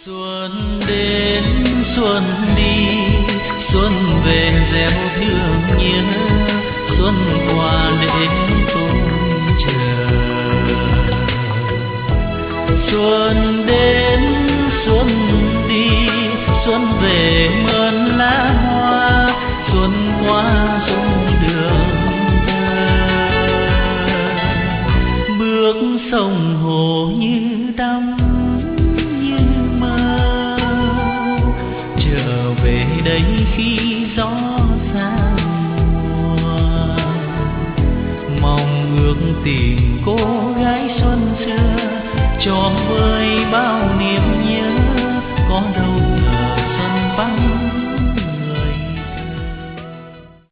Xuân đến xuân đi, xuân về gieo thương nhớ, xuân qua để tôi chờ. Xuân đến xuân đi, xuân về mơn lá hoa, xuân qua xuân đường thơ. Bước sông hồ như đắm như mơ, trở về đây khi gió xa mùa. Mong ước tìm cô gái xuân xưa cho với bao